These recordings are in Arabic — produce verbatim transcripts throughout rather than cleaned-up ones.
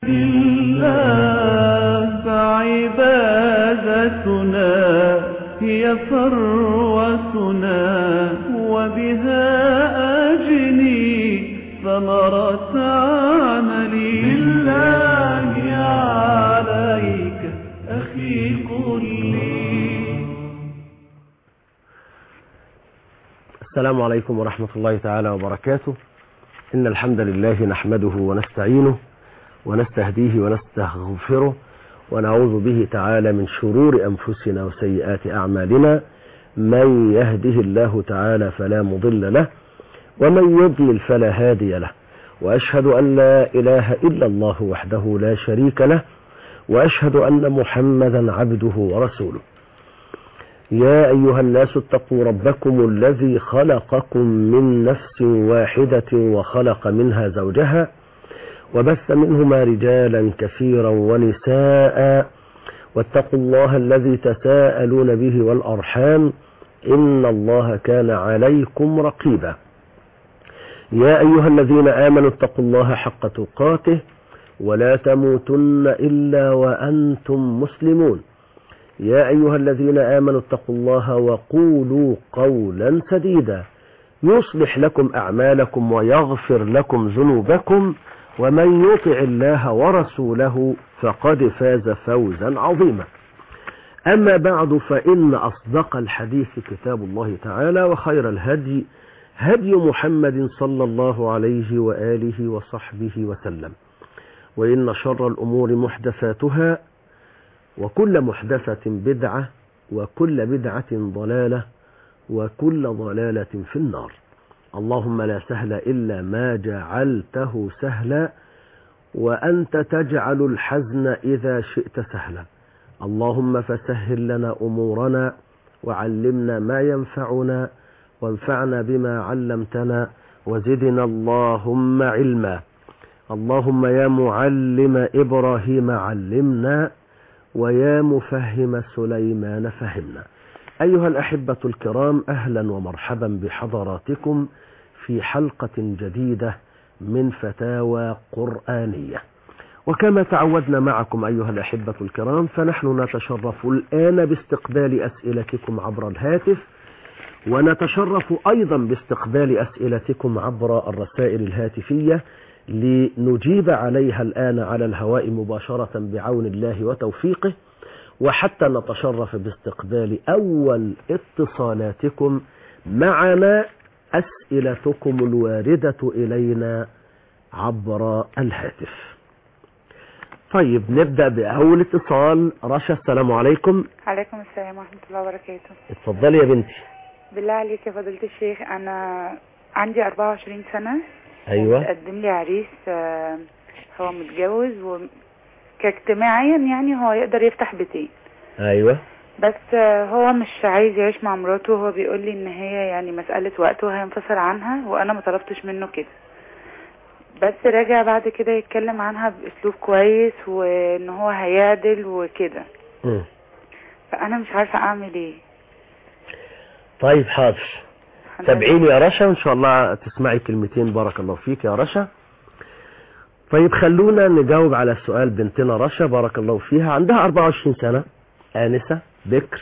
لله فعبادتنا هي ثروتنا وبها أجني ثمرة عملي. بالله عليك أخي قل لي. السلام عليكم ورحمة الله تعالى وبركاته. إن الحمد لله نحمده ونستعينه ونستهديه ونستغفره ونعوذ به تعالى من شرور أنفسنا وسيئات أعمالنا. من يهده الله تعالى فلا مضل له ومن يضلل فلا هادي له، وأشهد أن لا إله إلا الله وحده لا شريك له، وأشهد أن محمدا عبده ورسوله. يا أيها الناس اتقوا ربكم الذي خلقكم من نفس واحدة وخلق منها زوجها وبث منهما رجالا كثيرا ونساء، واتقوا الله الذي تساءلون به والأرحام إن الله كان عليكم رقيبا. يا أيها الذين آمنوا اتقوا الله حق تقاته ولا تموتن إلا وأنتم مسلمون. يا أيها الذين آمنوا اتقوا الله وقولوا قولا سديدا يصلح لكم أعمالكم ويغفر لكم ذنوبكم، ومن يطع الله ورسوله فقد فاز فوزا عظيما. أما بعد، فإن أصدق الحديث كتاب الله تعالى، وخير الهدي هدي محمد صلى الله عليه وآله وصحبه وسلم، وإن شر الأمور محدثاتها، وكل محدثة بدعة، وكل بدعة ضلالة، وكل ضلالة في النار. اللهم لا سهل إلا ما جعلته سهلا، وأنت تجعل الحزن إذا شئت سهلا. اللهم فسهل لنا أمورنا وعلمنا ما ينفعنا وانفعنا بما علمتنا وزدنا اللهم علما. اللهم يا معلم إبراهيم علمنا، ويا مفهم سليمان فهمنا. أيها الأحبة الكرام، أهلا ومرحبا بحضراتكم في حلقة جديدة من فتاوى قرآنية. وكما تعودنا معكم أيها الأحبة الكرام، فنحن نتشرف الآن باستقبال أسئلتكم عبر الهاتف، ونتشرف أيضا باستقبال أسئلتكم عبر الرسائل الهاتفية لنجيب عليها الآن على الهواء مباشرة بعون الله وتوفيقه، وحتى نتشرف باستقبال أول اتصالاتكم معنا أسئلتكم الواردة إلينا عبر الهاتف. طيب، نبدأ بأول اتصال. رشا، السلام عليكم. عليكم السلام ورحمة الله وبركاته. اتفضلي يا بنتي. بالله عليك يا فضيلة الشيخ، أنا عندي أربعة وعشرين سنة. أيوة. ومتقدم لي عريس، هو متجوز، وكاجتماعيا يعني هو يقدر يفتح بيتين. أيوة. بس هو مش عايز يعيش مع مراته، هو بيقول لي ان هي يعني مسألة وقت وهينفصل عنها، وانا ما طلبتش منه كده. بس راجع بعد كده يتكلم عنها باسلوب كويس، وان هو هيعدل وكده. م. فانا مش عارفة اعمل ايه. طيب حاضر، تابعيني يا رشا، وان شاء الله تسمعي كلمتين. بارك الله فيك يا رشا. طيب، خلونا نجاوب على السؤال. بنتنا رشا بارك الله فيها عندها أربعة وعشرين سنة، آنسة بكر،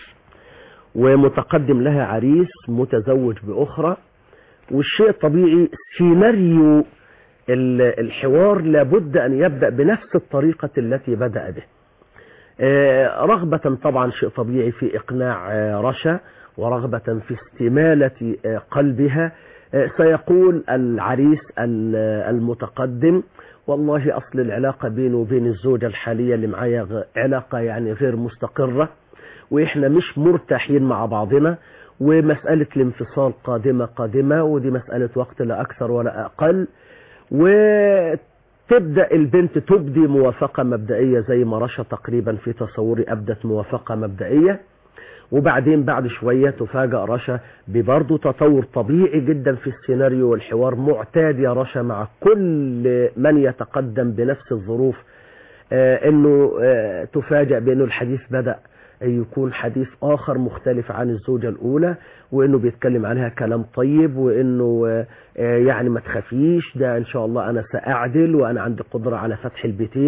ومتقدم لها عريس متزوج بأخرى. والشيء طبيعي، سيناريو الحوار لابد أن يبدأ بنفس الطريقة التي بدأ به، رغبة طبعا شيء طبيعي في إقناع رشا، ورغبة في استمالة قلبها. سيقول العريس المتقدم: والله أصل العلاقة بينه وبين الزوجة الحالية اللي معايا علاقة يعني غير مستقرة، وإحنا مش مرتاحين مع بعضنا، ومسألة الانفصال قادمة قادمة، ودي مسألة وقت لا أكثر ولا أقل. وتبدأ البنت تبدي موافقة مبدئية زي ما رشا تقريبا في تصوري أبدت موافقة مبدئية، وبعدين بعد شوية تفاجأ رشا ببرضه تطور طبيعي جدا في السيناريو والحوار، معتاد يا رشا مع كل من يتقدم بنفس الظروف، آه انه آه تفاجأ بانه الحديث بدأ يكون حديث آخر مختلف عن الزوجة الأولى، وإنه بيتكلم عنها كلام طيب، وإنه يعني ما تخافيش، ده إن شاء الله أنا سأعدل، وأنا عندي قدرة على فتح البيتين.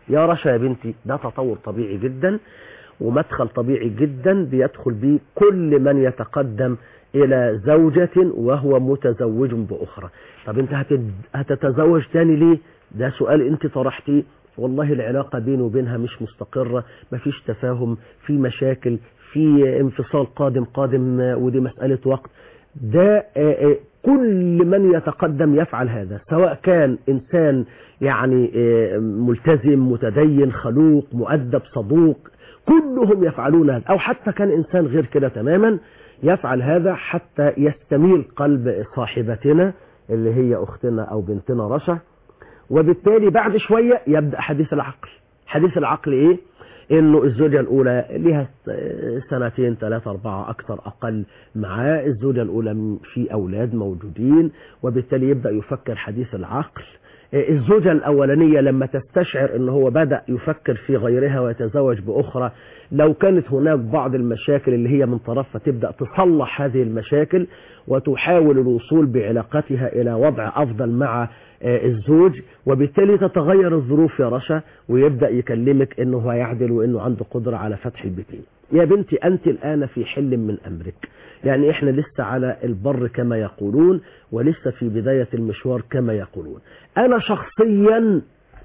يا رشا يا بنتي ده تطور طبيعي جدا ومدخل طبيعي جدا بيدخل به كل من يتقدم الى زوجة وهو متزوج باخرى. طب انت هتتزوج تاني ليه؟ ده سؤال انت طرحتيه. والله العلاقة بينه وبينها مش مستقرة، مفيش تفاهم، في مشاكل، في انفصال قادم قادم ودي مسألة وقت. ده كل من يتقدم يفعل هذا، سواء كان إنسان يعني ملتزم متدين خلوق مؤدب صدوق، كلهم يفعلون هذا، أو حتى كان إنسان غير كده تماما يفعل هذا حتى يستميل قلب صاحبتنا اللي هي أختنا أو بنتنا رشا. وبالتالي بعد شوية يبدأ حديث العقل. حديث العقل إيه؟ إنه الزوجة الأولى لها سنتين ثلاثة أربعة أكثر أقل معاه، الزوجة الأولى في أولاد موجودين، وبالتالي يبدأ يفكر حديث العقل. الزوجة الأولانية لما تستشعر إنه هو بدأ يفكر في غيرها ويتزوج بأخرى، لو كانت هناك بعض المشاكل اللي هي من طرفها تبدأ تصلح هذه المشاكل وتحاول الوصول بعلاقتها إلى وضع أفضل مع الزوج، وبالتالي تتغير الظروف يا رشا ويبدأ يكلمك إنه هو يعدل وإنه عنده قدرة على فتح البيتين. يا بنتي أنت الآن في حل من أمرك، يعني إحنا لسه على البر كما يقولون ولسه في بداية المشوار كما يقولون. أنا شخصيا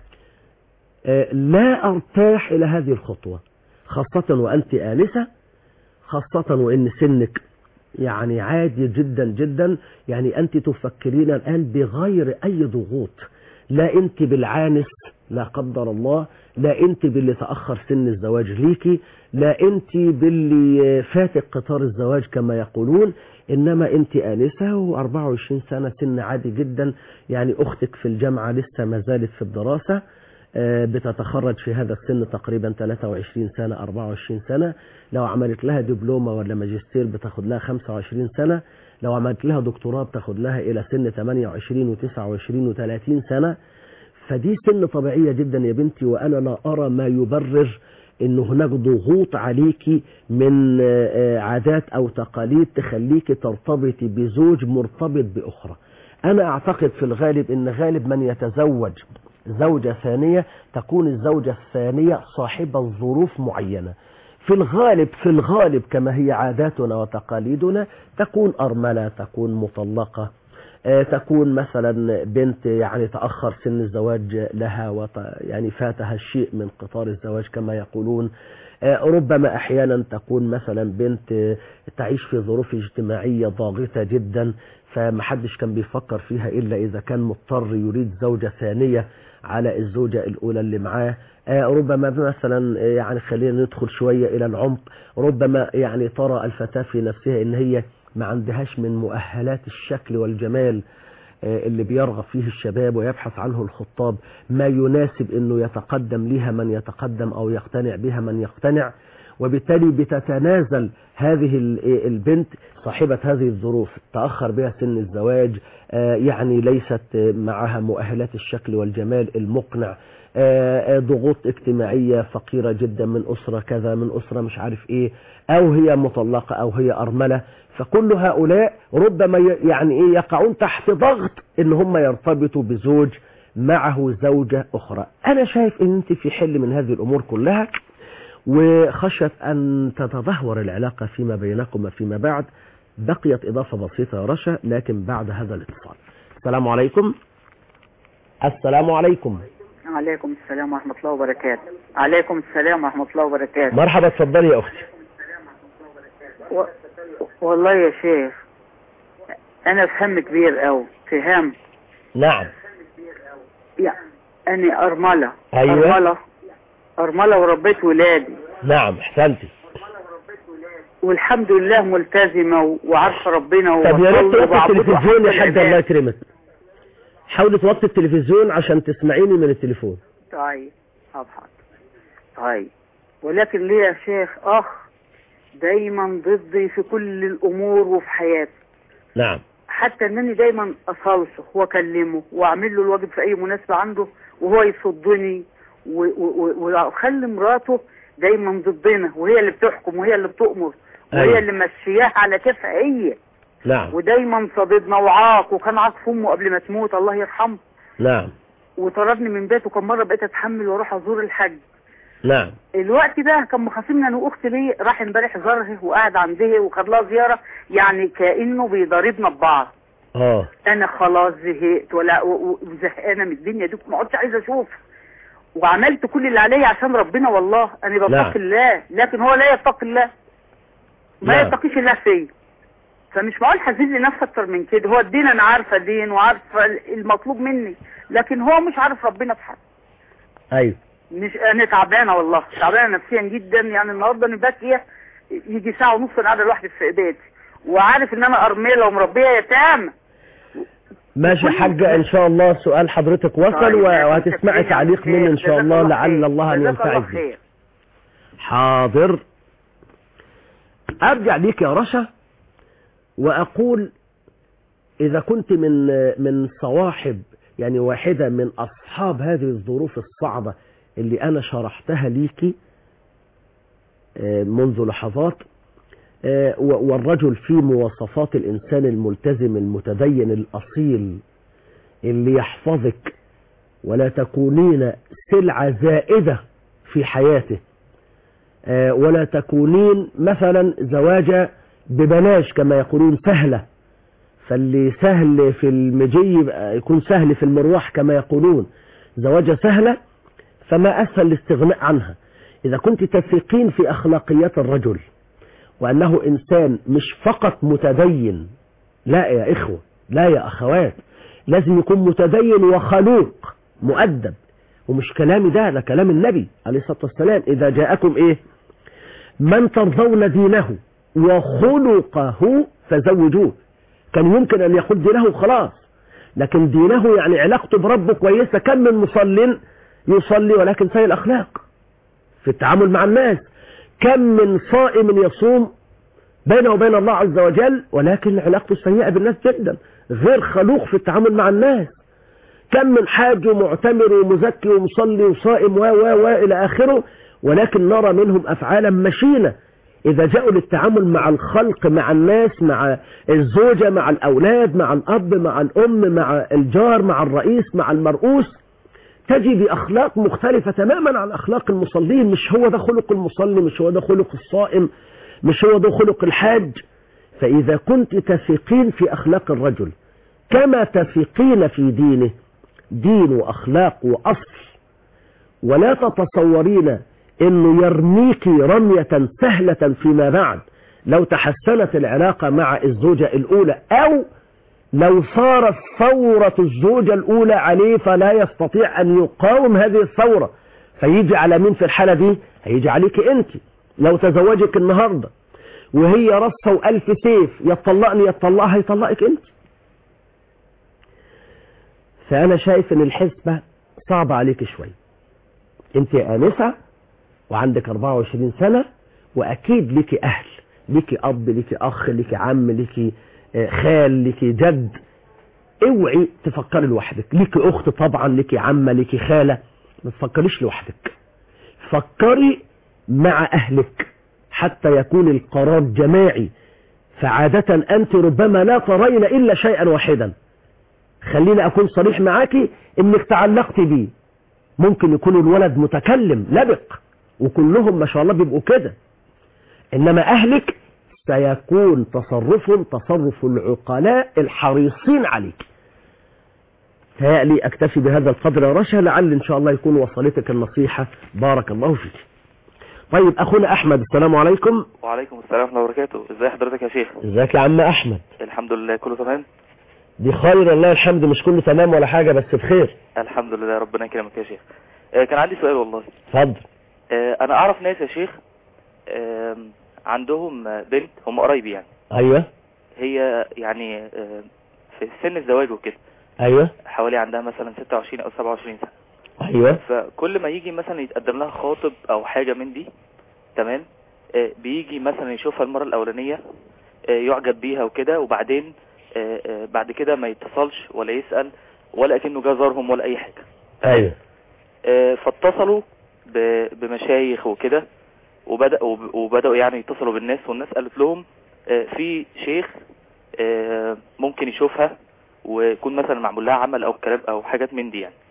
لا أرتاح إلى هذه الخطوة، خاصة وأنت آنسة، خاصة وإن سنك يعني عادي جدا جدا، يعني أنت تفكرين الآن بغير أي ضغوط، لا أنت بالعانس لا قدر الله، لا أنت باللي تأخر سن الزواج ليكي، لا أنت باللي فاتك قطار الزواج كما يقولون، إنما أنت آنسة وأربعة وعشرين سنة سن عادي جدا. يعني أختك في الجامعة لسه ما زالت في الدراسة، بتتخرج في هذا السن تقريبا ثلاثة وعشرين سنة أربعة وعشرين سنة، لو عملت لها دبلومة ولا ماجستير بتاخد لها خمسة وعشرين سنة، لو عملت لها دكتوراه بتاخد لها إلى سن ثمانية وعشرين وتسعة وعشرين وثلاثين سنة. فدي سن طبيعية جدا يا بنتي، وأنا لا أرى ما يبرر إن هناك ضغوط عليكي من عادات أو تقاليد تخليكي ترتبطي بزوج مرتبط بأخرى. أنا أعتقد في الغالب إن غالب من يتزوج زوجة ثانية تكون الزوجة الثانية صاحبة ظروف معينة، في الغالب في الغالب كما هي عاداتنا وتقاليدنا تكون أرملة، تكون مطلقة، تكون مثلا بنت يعني تأخر سن الزواج لها وط... يعني فاتها الشيء من قطار الزواج كما يقولون. ربما أحيانا تكون مثلا بنت تعيش في ظروف اجتماعية ضاغطة جدا، فمحدش كان بيفكر فيها إلا إذا كان مضطر يريد زوجة ثانية على الزوجة الأولى اللي معاه. ربما مثلا يعني خلينا ندخل شوية إلى العمق، ربما يعني ترى الفتاة في نفسها إن هي ما عندهاش من مؤهلات الشكل والجمال اللي بيرغب فيه الشباب ويبحث عنه الخطاب ما يناسب انه يتقدم لها من يتقدم او يقتنع بها من يقتنع، وبالتالي بتتنازل هذه البنت صاحبة هذه الظروف تأخر بها سن الزواج، يعني ليست معها مؤهلات الشكل والجمال المقنع، ضغوط اجتماعية فقيرة جدا من أسرة كذا من أسرة مش عارف ايه، او هي مطلقة او هي أرملة. فكل هؤلاء ربما يعني ايه يقعون تحت ضغط ان هم يرتبطوا بزوج معه زوجة اخرى. انا شايف ان انت في حل من هذه الامور كلها، وخشيت ان تتدهور العلاقة فيما بينكم فيما بعد. بقيت اضافة بسيطة يا رشا لكن بعد هذا الاتصال. السلام عليكم. السلام عليكم. عليكم السلام ورحمة الله وبركاته. عليكم السلام ورحمة الله وبركاته. مرحبا، اتفضلي يا اختي. و... والله يا شيخ انا فهم كبير قوي فهم. نعم. يعني انا ارملة. أيوة. ارملة ارملة وربيت ولادي. نعم احسنتي. والحمد لله ملتزمة وعارفة ربنا. طب يا ريت توطي التلفزيون يا حاج الله يكرمك. حاولي توطي التلفزيون عشان تسمعيني من التليفون. طيب ابحث. طيب ولكن ليه يا شيخ اخ دايما ضدي في كل الامور وفي حياتي. نعم. حتى انني دايما اصالحه واكلمه واعمل له الواجب في اي مناسبة عنده وهو يصدني واخلي مراته دايما ضدنا، وهي اللي بتحكم وهي اللي بتؤمر وهي أيوة. اللي ماشياها على كيفها هي. نعم. ودايما صددنا وعاق، وكان عاق امه قبل ما تموت الله يرحمه. نعم. وطردني من بيته. كان مره بقيت اتحمل واروح ازور الحج. نعم. الوقت ده كان مخاصمني انا واختي ليه، راح امبارح زارها وقعد عندها وخد لها زياره، يعني كانه بيضاربنا ببعض. اه انا خلاص زهقت ولا وزهقانه من الدنيا دي، ما عدتش عايزه اشوف. وعملت كل اللي عليا عشان ربنا، والله انا بتقي نعم. الله، لكن هو لا يتقي الله، ما نعم. يتقيش الله فيا. فمش معقول حزين لنفسي اكتر من كده. هو الدين انا عارفه دين وعارفه المطلوب مني، لكن هو مش عارف ربنا في حاجه. ايوه. مش انا تعبانه والله، تعبانه نفسيا جدا. يعني النهارده انا باكيه يجي ساعه ونص انا قاعده لوحدي في بيتي، وعارف ان انا ارمله ومربيه يتامى. ماشي يا حاجة، ان شاء الله سؤال حضرتك وصل. طيب، وهتسمعي تعليق مني ان شاء الله، لعل الله ان ينفعك بيه. حاضر. ارجع ليك يا رشا واقول اذا كنت من من صواحب يعني واحدة من اصحاب هذه الظروف الصعبة اللي انا شرحتها ليكي منذ لحظات، والرجل في مواصفات الإنسان الملتزم المتدين الأصيل اللي يحفظك ولا تكونين سلعة زائدة في حياته، ولا تكونين مثلا زواجة ببلاش كما يقولون سهلة، فاللي سهل في المجي يكون سهل في المروح كما يقولون، زواجة سهلة فما أسهل الاستغناء عنها. إذا كنت تثقين في أخلاقيات الرجل وأنه إنسان مش فقط متدين، لا يا إخوة، لا يا أخوات، لازم يكون متدين وخلوق مؤدب. ومش كلامي ده، ده كلام النبي عليه الصلاة والسلام. إذا جاءكم إيه من ترضون دينه وخلقه فزوجوه. كان يمكن أن يقول دينه خلاص، لكن دينه يعني علاقته بربه كويسة. كم من مصل يصلي ولكن سيء الأخلاق في التعامل مع الناس، كم من صائم يصوم بينه وبين الله عز وجل ولكن علاقته سيئة بالناس جدا، غير خلوق في التعامل مع الناس. كم من حاج ومعتمر ومزكي ومصلي وصائم و و و إلى آخره، ولكن نرى منهم أفعالا مشينة إذا جاءوا للتعامل مع الخلق، مع الناس، مع الزوجة، مع الأولاد، مع الأب، مع الأم، مع الجار، مع الرئيس، مع المرؤوس، تجد أخلاق مختلفة تماما عن أخلاق المصلين. مش هو ده خلق المصلي، مش هو ده خلق الصائم، مش هو ده خلق الحاج. فإذا كنت تثقين في أخلاق الرجل كما تثقين في دينه، دين وأخلاق وأصل، ولا تتصورين أنه يرميك رمية سهلة فيما بعد لو تحسنت العلاقة مع الزوجة الأولى، أو لو صارت ثورة الزوجة الأولى عليه فلا يستطيع أن يقاوم هذه الثورة، فيجي على مين في الحالة دي؟ هيجي عليك أنت. لو تزوجك النهاردة وهي رصة وألف سيف، يطلقني يطلقها، يطلقك أنت. فأنا شايف أن الحسبة صعبة عليك شوي. أنت آنسة وعندك أربعة وعشرين سنة، وأكيد لك أهل، لك أب، لك أخ، لك عم، لك خال، لك جد. اوعي تفكري لوحدك. لك أخت طبعا، لك عمة، لك خالة، ما تفكريش لوحدك، فكري مع أهلك حتى يكون القرار جماعي. فعادة أنت ربما لا ترين إلا شيئا واحدا. خليني أكون صريح معاكي، إنك تعلقت بيه. ممكن يكون الولد متكلم لبق، وكلهم ما شاء الله بيبقوا كده، إنما أهلك سيكون تصرفهم تصرف العقلاء الحريصين عليك. تهيألي أكتفي بهذا القدر يا رشا، لعل إن شاء الله يكون وصلتك النصيحة. بارك الله فيك. طيب أخونا أحمد، السلام عليكم. وعليكم السلام ورحمة الله وبركاته. ازي حضرتك يا شيخ؟ ازيك يا عم أحمد؟ الحمد لله كله تمام. دي خير الله الحمد، مش كله تمام ولا حاجة بس بخير. الحمد لله، ربنا يكرمك يا شيخ. آه كان عندي سؤال والله. اتفضل. آه انا اعرف ناس يا شيخ آه عندهم بنت، هم قرايبي يعني. ايوه. هي يعني آه في سن الزواج وكده. ايوه. حوالي عندها مثلا ستة وعشرين او سبعة وعشرين سنة. ايوه. فكل ما يجي مثلا يتقدم لها خاطب او حاجة من دي، تمام، آه بيجي مثلا يشوفها المرة الاولانية، آه يعجب بيها وكده، وبعدين آه آه بعد كده ما يتصلش ولا يسأل ولا اكنه جا زارهم ولا اي حاجة. ايوه. آه فاتصلوا بمشايخ وكده، وبدأوا وبدأوا يعني يتصلوا بالناس، والناس قالت لهم آه في شيخ آه ممكن يشوفها ويكون مثلا معمول لها عمل او كلام او حاجات من دي يعني.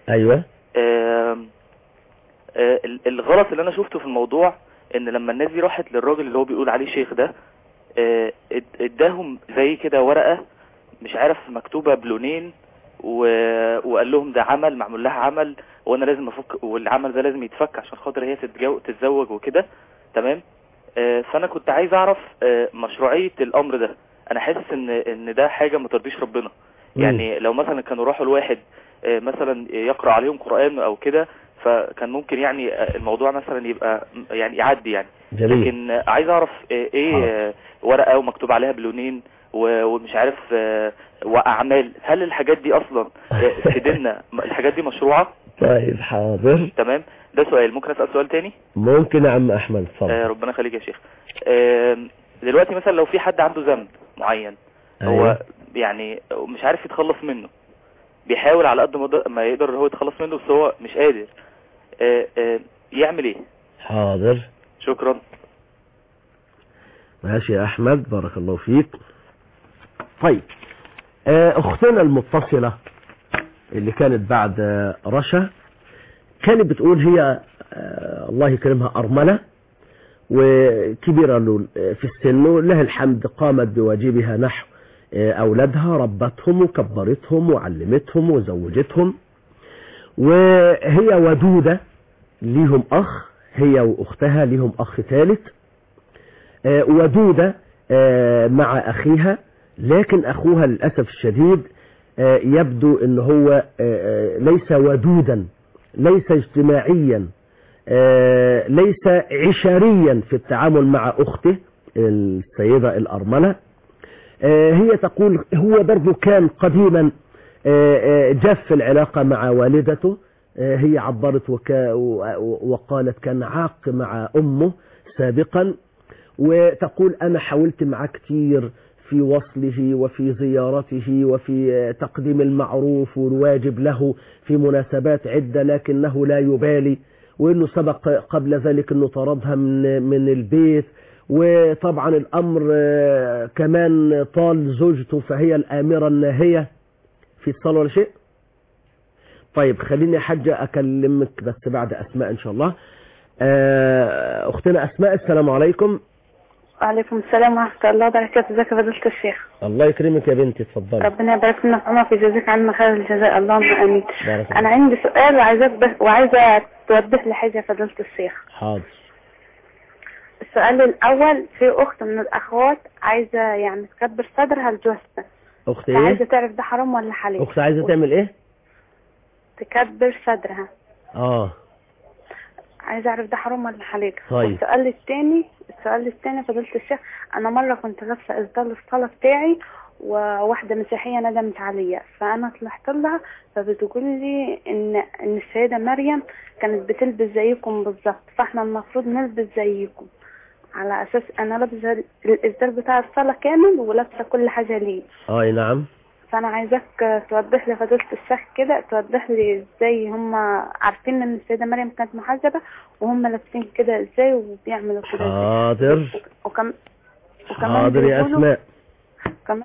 ايوه. آه آه الغلط اللي انا شفته في الموضوع ان لما الناس دي راحت للراجل اللي هو بيقول عليه شيخ ده، آه اداهم زي كده ورقة مش عارف مكتوبة بلونين، وقال لهم ده عمل معمول لها عمل وانا لازم افك، والعمل ده لازم يتفك عشان خاطر هي تتزوج وكده. تمام. آه فانا كنت عايز اعرف آه مشروعية الامر ده. انا حاسس ان ان ده حاجة ما ترضيش ربنا. يعني لو مثلا كانوا راحوا لواحد آه مثلا يقرأ عليهم قرآن او كده، فكان ممكن يعني الموضوع مثلا يبقى يعني يعدي يعني. جميل. لكن آه عايز اعرف آه ايه آه ورقة ومكتوب عليها بلونين ومش عارف آه واعمال، هل الحاجات دي اصلا في ديننا الحاجات دي مشروعة؟ طيب حاضر. تمام. ده سؤال. ممكن اسال سؤال تاني؟ ممكن يا عم احمد، اتفضل. آه ربنا يخليك يا شيخ. آه دلوقتي مثلا لو في حد عنده ذنب معين، أيوة. هو يعني مش عارف يتخلص منه، بيحاول على قد ما يقدر هو يتخلص منه بس هو مش قادر، آه آه يعمل ايه؟ حاضر. شكرا. ماشي يا احمد، بارك الله فيك. طيب اختنا المتصلة اللي كانت بعد رشا كانت بتقول هي الله يكرمها أرملة وكبيرة في السن، لها الحمد قامت بواجبها نحو أولادها، ربتهم وكبرتهم وعلمتهم وزوجتهم، وهي ودودة. ليهم أخ، هي وأختها ليهم أخ ثالث، ودودة مع أخيها، لكن أخوها للأسف الشديد يبدو أنه هو ليس ودودا، ليس اجتماعيا، ليس عشريا في التعامل مع أخته السيدة الأرملة. هي تقول هو برضو كان قديما جف العلاقة مع والدته، هي عبرت وكا وقالت كان عاق مع أمه سابقا، وتقول أنا حاولت معه كتير في وصله وفي زيارته وفي تقديم المعروف والواجب له في مناسبات عدة، لكنه لا يبالي، وإنه سبق قبل ذلك أنه طردها من, من البيت، وطبعا الأمر كمان طال زوجته فهي الآمرة الناهية. في اتصال ولا شيء؟ طيب خليني يا حاجة أكلمك بس بعد أسماء إن شاء الله. أختنا أسماء، السلام عليكم. وعليكم السلام ورحمة الله وبركاته. ازيك يا فضيلة الشيخ؟ الله يكرمك يا بنتي، اتفضلي. ربنا يبارك لنا في عمرك ويجازيك عنا خير الجزاء، اللهم امين. انا عندي سؤال وعايزاك بس وعايزه توضح لي حاجه يا فضيلة الشيخ. حاضر. السؤال الاول، في اخت من الاخوات عايزه يعني تكبر صدرها لجوزها. اخت ايه؟ عايزه تعرف ده حرام ولا حلال. اخت عايزه تعمل ايه؟ تكبر صدرها. اه عايزه اعرف ده حرام ولا حلال. طيب. السؤال الثاني السؤال الثاني فضيلة الشيخ، انا مره كنت لابسه اصدار الصلاه بتاعي وواحده مسيحيه ندمت عليا، فانا طلعت لها فبتقول لي ان ان السيده مريم كانت بتلبس زيكم بالظبط، فاحنا المفروض نلبس زيكم، على اساس انا لابسه الاصدار بتاع الصلاه كامل ولابسه كل حاجه ليه. اي نعم. فانا عايزاك توضح لي فضيلة الشيخ كده، توضح لي ازاي هم عارفين ان السيدة مريم كانت محجبة وهم لابسين كده ازاي وبيعملوا كده. حاضر. وكم... وكمان حاضر يا اسماء. كمان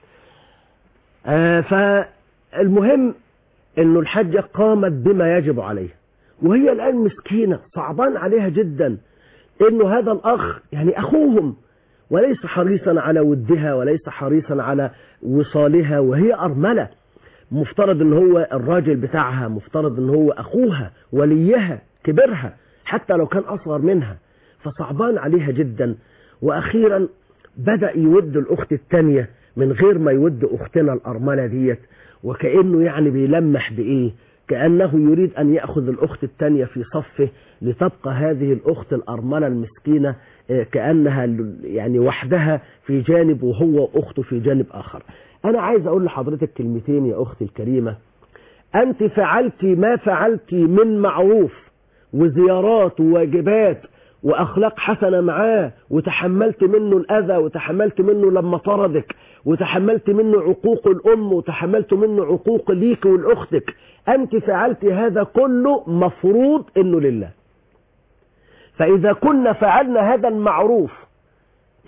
آه فالمهم انه الحجة قامت بما يجب عليها، وهي الان مسكينة صعبان عليها جدا انه هذا الاخ يعني اخوهم، وليس حريصا على ودها وليس حريصا على وصالها، وهي أرملة، مفترض ان هو الراجل بتاعها، مفترض ان هو اخوها وليها كبرها حتى لو كان اصغر منها، فصعبان عليها جدا. واخيرا بدأ يود الاخت التانية من غير ما يود اختنا الأرملة ديت، وكأنه يعني بيلمح بايه، كأنه يريد ان يأخذ الاخت التانية في صفه لتبقى هذه الاخت الأرملة المسكينة كأنها يعني وحدها في جانب وهو أخته في جانب آخر. أنا عايز أقول لحضرتك كلمتين يا أختي الكريمة. أنت فعلتي ما فعلتي من معروف وزيارات وواجبات وأخلاق حسنة معاه، وتحملت منه الأذى، وتحملت منه لما طردك، وتحملت منه عقوق الأم، وتحملت منه عقوق ليك والأختك. أنت فعلتي هذا كله مفروض إنه لله. فإذا كنا فعلنا هذا المعروف،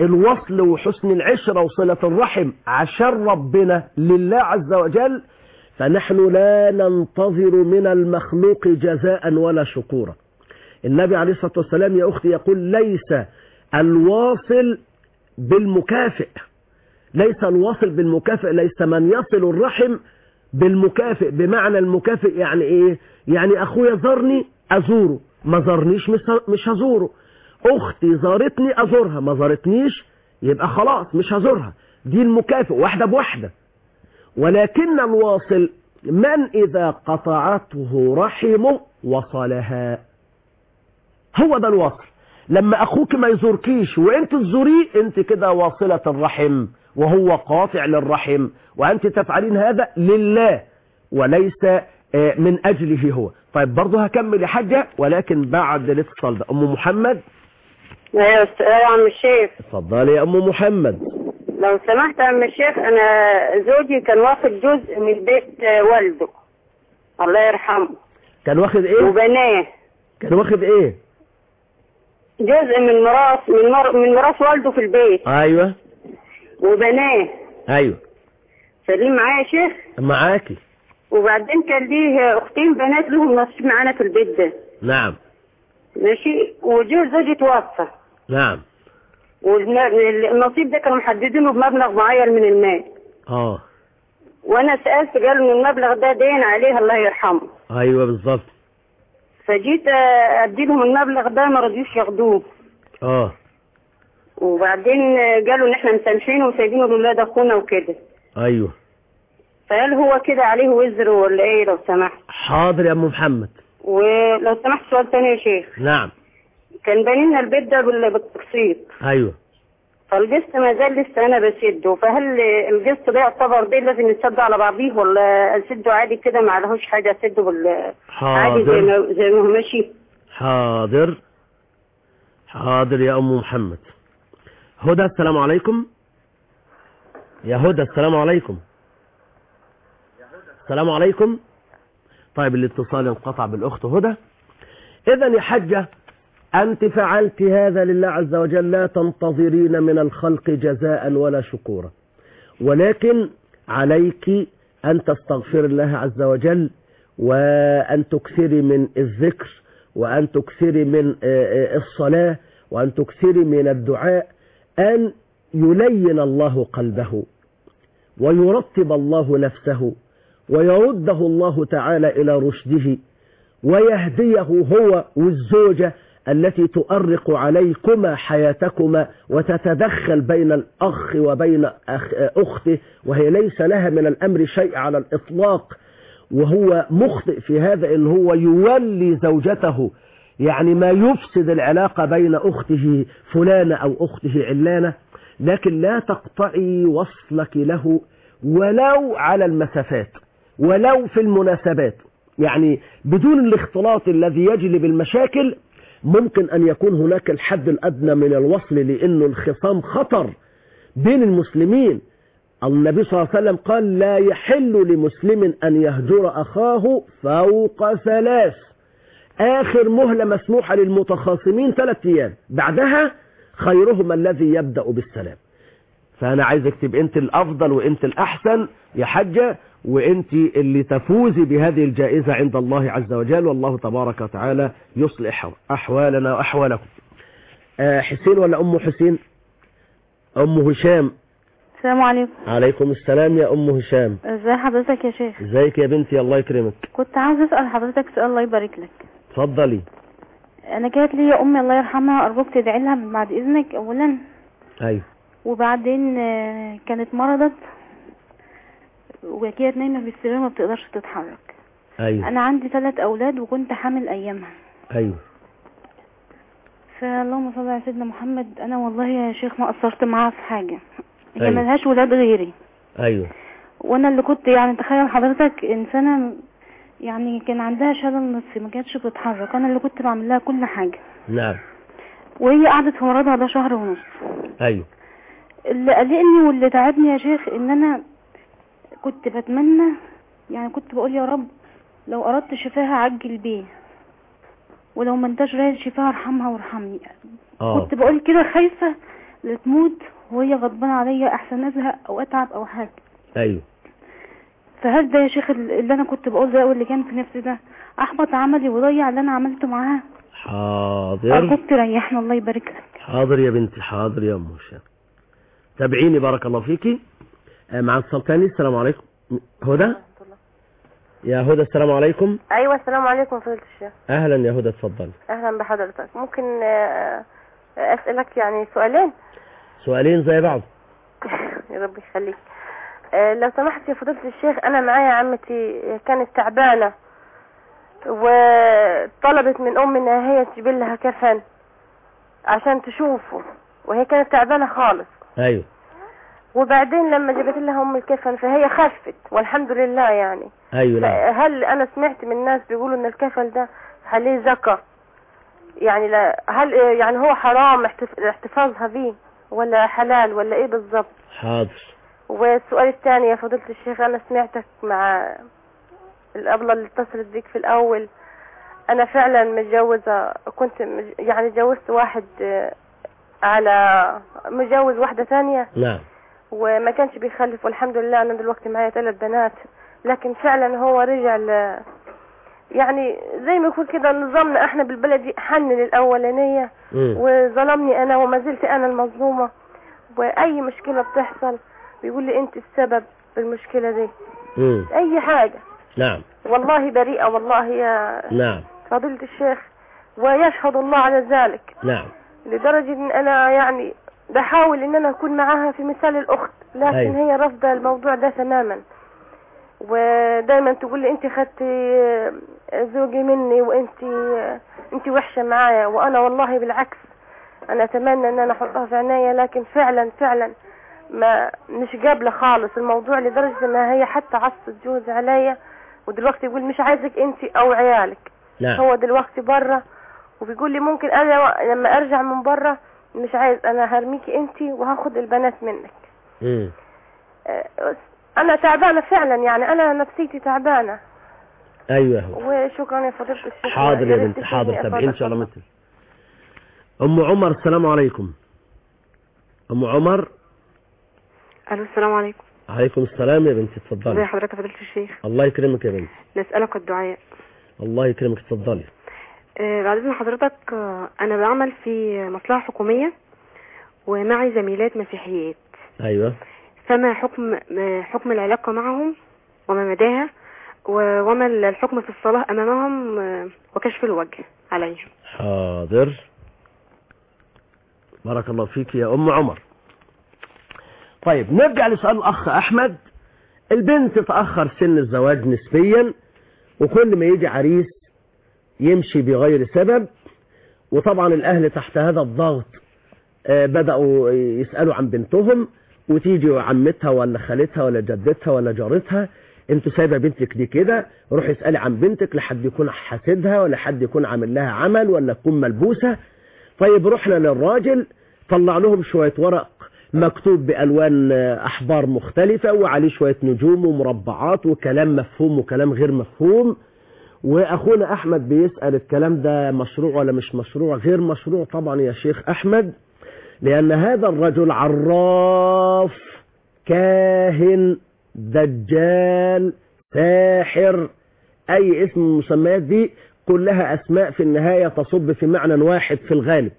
الوصل وحسن العشرة وصلة الرحم عشان ربنا لله عز وجل، فنحن لا ننتظر من المخلوق جزاء ولا شكورا. النبي عليه الصلاة والسلام يا أختي يقول ليس الواصل بالمكافئ، ليس الواصل بالمكافئ، ليس من يصل الرحم بالمكافئ. بمعنى المكافئ يعني ايه؟ يعني اخويا زارني ازوره، ما زارنيش مش هزوره. اختي زارتني ازورها، ما زارتنيش يبقى خلاص مش هزورها. دي المكافئ، واحدة بواحدة. ولكن الواصل من اذا قطعته رحمه وصلها، هو ده الواصل. لما اخوك ما يزوركيش وانت تزوريه، انت كده واصلة الرحم وهو قاطع للرحم، وانت تفعلين هذا لله وليس من اجله هو. طيب برضه هكمل يا حاجة، ولكن بعد الاتصال ده. ام محمد. يا استاذ يا عم الشيخ. اتفضلي يا ام محمد. لو سمحت يا عم الشيخ، انا زوجي كان واخد جزء من بيت والده الله يرحمه. كان واخد ايه؟ وبناه. كان واخد ايه؟ جزء من ميراث من مر... من ميراث والده في البيت. ايوه. وبناه. ايوه. سليم معايا يا شيخ؟ معاكي. وبعدين كان ليه اختين بنات لهم نصيب معانا في البيت ده. نعم. ماشي. وجوز زوجي توفى. نعم. والنصيب ده كانوا محددينه بمبلغ معين من المال. اه. وانا سالت قالوا ان المبلغ ده دين عليه الله يرحمه. ايوه بالظبط. فجيت ادي لهم المبلغ ده، ما رضيوش ياخدوه. اه. وبعدين قالوا ان احنا مسامحينه وسايبينه لاولاد اخونا وكده. ايوه. فقال هو كده عليه وزر ولا ايه لو سمحت؟ حاضر يا ام محمد. ولو سمحت سؤال تاني يا شيخ. نعم. كان بانينا البيت ده بالتقسيط. ايوه. فالقسط ما زال لسه انا بسده، فهل القسط ده يعتبر ده لازم يتسد على بعضيه ولا اسده عادي كده ما عليهوش حاجه اسده بال عادي زي ما زي ما هو ماشي؟ حاضر حاضر يا ام محمد. هدى السلام عليكم. يا هدى السلام عليكم. السلام عليكم. طيب الاتصال انقطع بالاخت هدى. اذا يا حجة أنت فعلت هذا لله عز وجل، لا تنتظرين من الخلق جزاء ولا شكورا، ولكن عليك أن تستغفر الله عز وجل، وأن تكثري من الذكر، وأن تكثري من الصلاة، وأن تكثري من الدعاء، أن يلين الله قلبه ويرتب الله نفسه ويرده الله تعالى إلى رشده، ويهديه هو والزوجة التي تؤرق عليكما حياتكما وتتدخل بين الأخ وبين أخ أخته، وهي ليس لها من الأمر شيء على الإطلاق. وهو مخطئ في هذا، إن هو يولي زوجته يعني ما يفسد العلاقة بين أخته فلانة أو أخته علانة. لكن لا تقطعي وصلك له ولو على المسافات، ولو في المناسبات، يعني بدون الاختلاط الذي يجلب المشاكل. ممكن أن يكون هناك الحد الأدنى من الوصل، لأنه الخصام خطر بين المسلمين. النبي صلى الله عليه وسلم قال لا يحل لمسلم أن يهجر أخاه فوق ثلاث. آخر مهلة مسموحة للمتخاصمين ثلاث أيام، بعدها خيرهم الذي يبدأ بالسلام. فأنا عايزك تبقى أنت الأفضل وأنت الأحسن يا حجة، وأنت اللي تفوزي بهذه الجائزة عند الله عز وجل، والله تبارك وتعالى يصلح أحوالنا وأحوالكم. أه حسين ولا أم حسين؟ أم هشام. السلام عليكم. عليكم السلام يا أم هشام. ازي حضرتك يا شيخ؟ ازيك يا بنتي الله يكرمك. كنت عاوز أسأل حضرتك سؤال الله يبارك لك. اتفضلي. أنا كانت لي أمي الله يرحمها، أرجوك تدعي لها بعد إذنك أولا. أيوه. وبعدين كانت مرضت وكانت نايمة في السرير ما بتقدرش تتحرك. أيوه. أنا عندي ثلاث أولاد وكنت حامل أيامها. أيوه. فاللهم صل على سيدنا محمد. أنا والله يا شيخ ما قصرت معاها في حاجة. هي أيوه. ملهاش ولاد غيري. أيوه. وأنا اللي كنت يعني تخيل حضرتك إنسانة يعني كان عندها شلل نصفي ما كانتش بتتحرك، أنا اللي كنت بعمل لها كل حاجة. نعم. وهي قعدت في مرضها ده شهر ونص. أيوه. اللي قلقني واللي تعبني يا شيخ ان انا كنت بتمنى، يعني كنت بقول يا رب لو اردت شفاها عجل بيه، ولو ما انتش رايد شفاها ارحمها وارحمني. اه كنت بقول كده خايفة لتموت وهي غضبانة عليا، احسن ازهق او اتعب او حاجة. ايوه. فهل ده يا شيخ اللي انا كنت بقول ده واللي كان في نفسي ده احبط عملي وضيع اللي انا عملته معاها؟ حاضر. ارجوك تريحنا الله يبارك لك. حاضر يا بنتي، حاضر يا ام هشام. تابعيني بارك الله فيكي. مع اتصال تاني. السلام عليكم. هدى؟ يا هدى السلام عليكم. ايوه السلام عليكم فضيلة الشيخ. اهلا يا هدى، اتفضلي. اهلا بحضرتك. ممكن اسالك يعني سؤالين؟ سؤالين زي بعض. يا رب يخليك. لو سمحت يا فضيلة الشيخ، انا معايا عمتي كانت تعبانه وطلبت من امي انها هي تجيب لها كفن عشان تشوفه، وهي كانت تعبانه خالص. ايوه. وبعدين لما جابت لها ام الكفن فهي خفت والحمد لله يعني. ايوه. هل انا سمعت من الناس بيقولوا ان الكفن ده عليه زكاة، يعني لا هل يعني هو حرام احتفاظها بيه ولا حلال ولا ايه بالظبط؟ حاضر. والسؤال الثاني يا فضيلة الشيخ، انا سمعتك مع الابله اللي اتصلت بيك في الاول، انا فعلا متجوزه، كنت مج... يعني جوزت واحد على متجوز واحده ثانيه. نعم. وما كانش بيخلف والحمد لله انا دلوقتي معايا ثلاث بنات، لكن فعلا هو رجع ل... يعني زي ما يكون كده نظامنا احنا بالبلدي حن للاولانيه وظلمني انا وما زلت انا المظلومه، واي مشكله بتحصل بيقول لي انت السبب في المشكله دي. مم. اي حاجه. نعم. والله بريئه والله يا نعم فضيلة الشيخ، ويشهد الله على ذلك. نعم. لدرجة ان انا يعني بحاول ان انا اكون معاها في مثال الاخت، لكن أيوة. هي رافضة الموضوع ده تماما، ودايما تقول لي انت خدتي زوجي مني وانت انت وحشة معايا، وانا والله بالعكس انا اتمنى ان انا احطها في عناية، لكن فعلا فعلا ما مش قابلة خالص الموضوع، لدرجة انها هي حتى عصت جوز عليا ودلوقتي يقول مش عايزك انت او عيالك. نعم. هو دلوقتي بره وبيقول لي ممكن انا لما ارجع من بره مش عايز، انا هرميكي انت وهاخد البنات منك. امم انا تعبانه فعلا، يعني انا نفسيتي تعبانه. ايوه. وشكرا يا فضيله الشيخ. حاضر يا بنتي، حاضر. تابعين ان شاء الله. مثل ام عمر السلام عليكم. ام عمر. الو السلام عليكم. عليكم السلام يا بنتي، اتفضلي. ازي حضرتك يا فضيله الشيخ؟ الله يكرمك يا بنتي. نسالك الدعاء. الله يكرمك، اتفضلي. آه بعد اذن حضرتك، آه انا بعمل في مصلحه حكوميه ومعي زميلات مسيحيات. ايوه. فما حكم حكم العلاقه معهم وما مداها وما الحكم في الصلاه امامهم وكشف الوجه عليهم؟ حاضر. بارك الله فيك يا ام عمر. طيب نرجع لسؤال الاخ احمد. البنت تاخر سن الزواج نسبيا، وكل ما يجي عريس يمشي بغير سبب، وطبعا الاهل تحت هذا الضغط بدأوا يسألوا عن بنتهم، وتيجي عمتها ولا خالتها ولا جدتها ولا جارتها، انتوا سايبه بنتك دي كده، روحي اسألي عن بنتك لحد يكون حاسدها ولا حد يكون عامل لها عمل ولا تكون ملبوسة. طيب رحنا للراجل، طلع لهم شوية ورق مكتوب بألوان أحبار مختلفة وعليه شوية نجوم ومربعات وكلام مفهوم وكلام غير مفهوم، وأخونا أحمد بيسأل الكلام ده مشروع ولا مش مشروع؟ غير مشروع طبعا يا شيخ أحمد، لأن هذا الرجل عراف، كاهن، دجال، ساحر، أي اسم من المسميات دي كلها أسماء في النهاية تصب في معنى واحد في الغالب.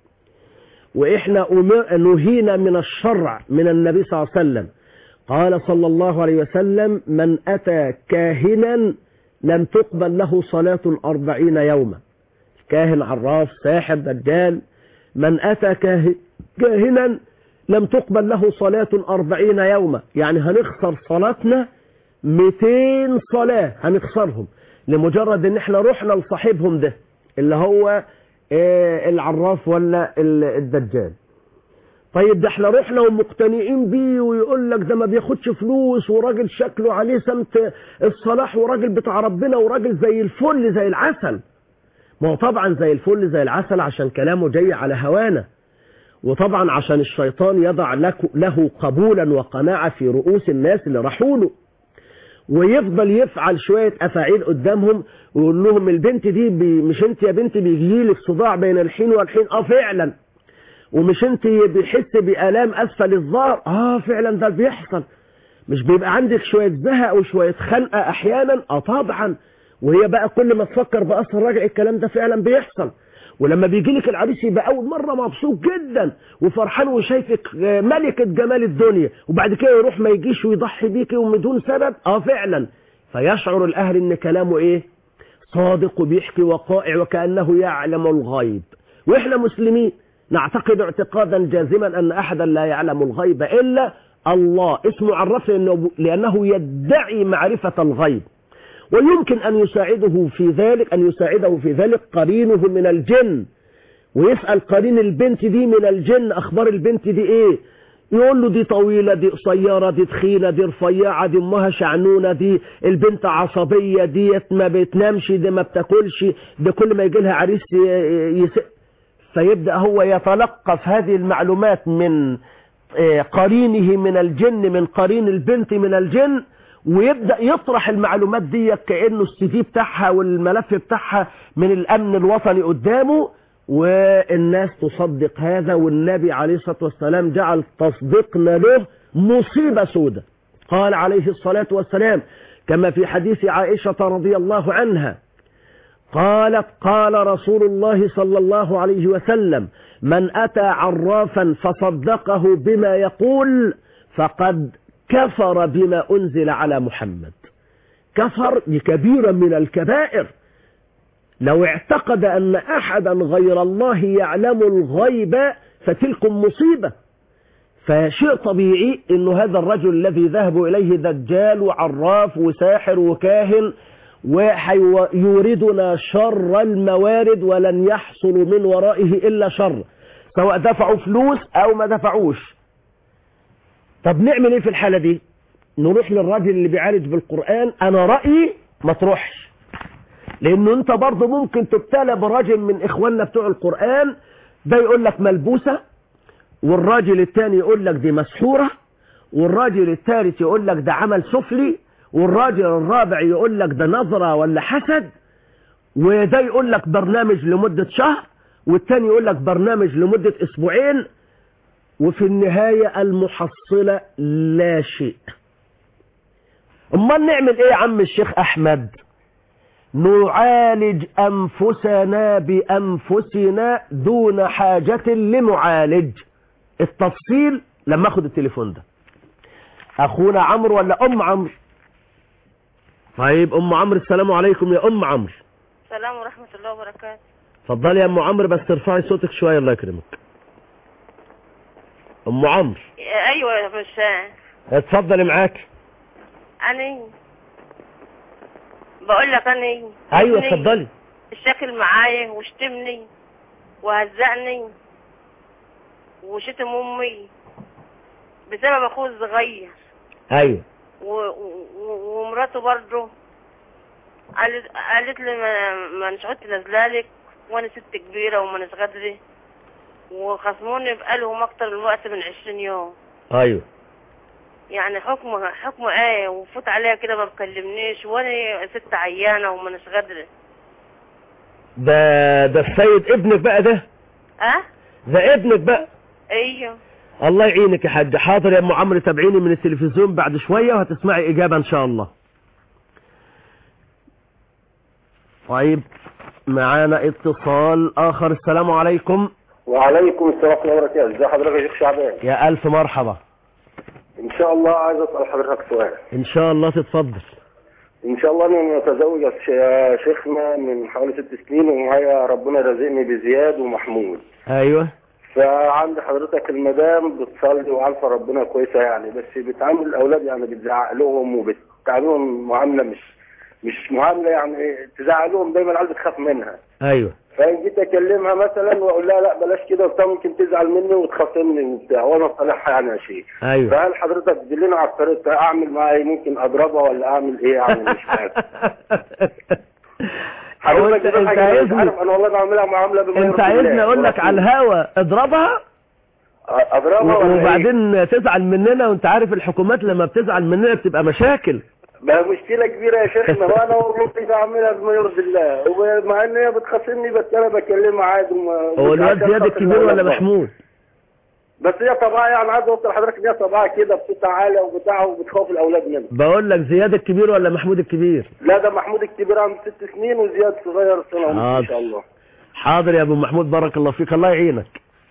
وإحنا نهينا من الشرع من النبي صلى الله عليه وسلم، قال صلى الله عليه وسلم: من أتى كاهنا لم تقبل له صلاة أربعين يوما. كاهن، عراف، ساحر، دجال، من أتى كاهنا لم تقبل له صلاة أربعين يوما، يعني هنخسر صلاتنا مئتين صلاة، هنخسرهم لمجرد ان احنا رحنا لصاحبهم ده اللي هو العراف ولا الدجال. طيب ده احنا رحنا ومقتنعين بيه، ويقول لك ده ما بياخدش فلوس، وراجل شكله عليه سمت الصلاح، وراجل بتاع ربنا، وراجل زي الفل زي العسل. ما هو طبعا زي الفل زي العسل عشان كلامه جاي على هوانا، وطبعا عشان الشيطان يضع له قبولا وقناعة في رؤوس الناس اللي راحوا له، ويفضل يفعل شوية أفاعيل قدامهم ويقول لهم البنت دي بي مش انت يا بنتي بيجيلك صداع بين الحين والحين؟ اه فعلا. ومش انت بيحس بآلام أسفل الظهر؟ اه فعلا ده بيحصل. مش بيبقى عندك شوية زهق وشوية خنقة احيانا؟ اه طبعا. وهي بقى كل ما تفكر بأثر راجع الكلام ده فعلا بيحصل. ولما بيجي لك العريس يبقى اول مرة مبسوط جدا وفرحان وشايفك ملكة جمال الدنيا، وبعد كده يروح ما يجيش ويضحي بيكي ومدون سبب. اه فعلا. فيشعر الاهل ان كلامه ايه؟ صادق وبيحكي وقائع وكأنه يعلم الغيب. واحنا مسلمين نعتقد اعتقادا جازما ان احدا لا يعلم الغيب الا الله. اسمه عرف لأنه, لانه يدعي معرفة الغيب، ويمكن ان يساعده في ذلك ان يساعده في ذلك قرينه من الجن، ويسأل قرين البنت دي من الجن اخبار البنت دي ايه، يقول له دي طويلة، دي قصيرة، دي تخينة، دي رفيعة، دي امها شعنونة، دي البنت عصبية، دي ما بتنامش، دي ما بتاكلش، دي كل ما يجي لها عريس يس... فيبدأ هو يتلقف هذه المعلومات من قرينه من الجن، من قرين البنت من الجن، ويبدأ يطرح المعلومات دي كأنه السي في بتاعها والملف بتاعها من الأمن الوطني قدامه، والناس تصدق هذا. والنبي عليه الصلاة والسلام جعل تصديقنا له مصيبة سودة. قال عليه الصلاة والسلام كما في حديث عائشة رضي الله عنها قالت قال رسول الله صلى الله عليه وسلم من أتى عرافا فصدقه بما يقول فقد كفر بما أنزل على محمد. كفر بكبيرة من الكبائر. لو اعتقد أن أحدا غير الله يعلم الغيب فتلكم مصيبة. فشيء طبيعي أن هذا الرجل الذي ذهبوا إليه دجال وعراف وساحر وكاهن ويوردنا شر الموارد ولن يحصل من ورائه إلا شر، سواء دفعوا فلوس أو ما دفعوش. طب نعمل إيه في الحالة دي؟ نروح للراجل اللي بيعالج بالقرآن. أنا رأيي ما تروحش، لأنه أنت برضه ممكن تبتلى براجل من إخواننا بتوع القرآن، ده يقول لك ملبوسة، والراجل الثاني يقول لك دي مسحورة، والراجل الثالث يقول لك ده عمل سفلي، والراجل الرابع يقول لك ده نظرة ولا حسد، وده يقول لك برنامج لمدة شهر، والثاني يقول لك برنامج لمدة أسبوعين، وفي النهاية المحصلة لا شيء. امال نعمل ايه يا عم الشيخ أحمد؟ نعالج أنفسنا بأنفسنا دون حاجة لمعالج. التفصيل لما اخد التليفون ده. أخونا عمرو ولا أم عمرو؟ طيب أم عمرو، السلام عليكم يا أم عمرو. السلام ورحمة الله وبركاته. اتفضلي يا أم عمرو، بس ترفعي صوتك شوية الله يكرمك. أم عمرو. أيوة يا باشا. اتفضلي معاك. أنا بقول لك أنا. أيوة اتفضلي. الشكل معايا وشتمني وهزقني وشتم أمي بسبب أخوه الصغير. أيوة. ومراته برضه قالت قالت لي ما ما انش قلت نازلالك وانا ست كبيره وما انش غدري، وخصموني بقالهم اكتر من وقت من عشرين يوم. ايوه يعني حكم حكم ايه، وفوت عليها كده ما بكلمنيش وانا ست عيانه وما انش غدري. ده ده السيد ابنك بقى ده؟ اه ده ابنك بقى؟ ايوه. الله يعينك يا حاج. حاضر يا ام عمرو، تابعيني من التلفزيون بعد شوية وهتسمعي اجابة ان شاء الله. طيب معانا اتصال اخر. السلام عليكم. وعليكم السلام ورحمة الله وبركاته. ازي حضرتك يا شيخ شعبان؟ يا الف مرحبا. ان شاء الله عايز اسال حضرتك سؤال. ان شاء الله تتفضل. ان شاء الله انا متزوج يا شيخنا من حوالي ست سنين، ومعايا ربنا رزقني بزياد ومحمود. ايوه. فعند حضرتك المدام بتصلي وعارفه ربنا كويسه يعني، بس بتعامل الاولاد يعني بتزعق لهم وبتعاملهم معامله مش مش معامله يعني تزعق لهم، دايما العيال بتخاف منها. ايوه. فان جيت اكلمها مثلا واقول لها لا بلاش كده وبتاع، ممكن تزعل مني وتخاصمني وبتاع، وانا صالحها يعني يا شيخ. ايوه. فهل حضرتك تدلنا على الطريقه اعمل معاها ايه؟ ممكن اضربها ولا اعمل ايه يعني؟ مش عارف. حضرتك انت عايزني انا والله بعملها معامله بما انت عايزني اقول لك على الهوا اضربها؟ اضربها ولا وبعدين إيه؟ تزعل مننا، وانت عارف الحكومات لما بتزعل مننا بتبقى مشاكل. بقى مشكله كبيره يا شيخنا، وانا والله بعملها بما يرضي الله، ومع ان هي بتخاصمني بس انا بكلمها عادي. هو الواد زياد الكبير ولا محمود؟ بس هي طبعا يعني عايز اوصل لحضرتك ان هي طبعا كده بصوت عالي وبتاع وبتخوف الاولاد منه. بقول لك زياد الكبير ولا محمود الكبير؟ لا ده محمود الكبير عنده ست سنين وزياد صغير سنه ونص ان شاء الله. حاضر يا ابو محمود، بارك الله فيك، الله يعينك.